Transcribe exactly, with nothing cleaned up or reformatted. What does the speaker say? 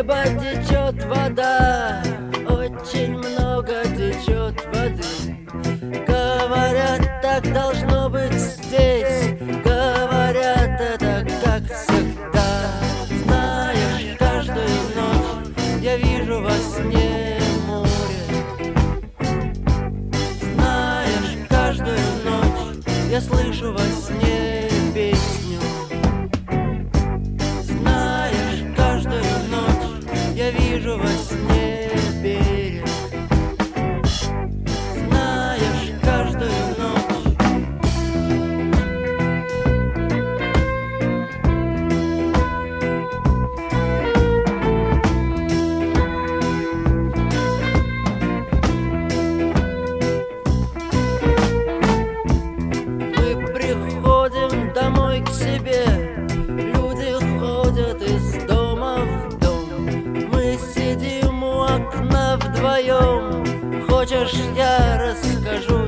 неба течет вода, очень много течет воды. Говорят, так должно быть здесь, говорят, это как всегда. Знаешь, каждую ночь я вижу во сне море. Знаешь, каждую ночь я слышу во сне песню. Знаешь, каждую ночь я вижу во сне берег. Знаешь, каждую ночь. Мы приходим домой к себе, люди ходят из дома в дом. Мы сидим у окна вдвоем. Хочешь, я расскажу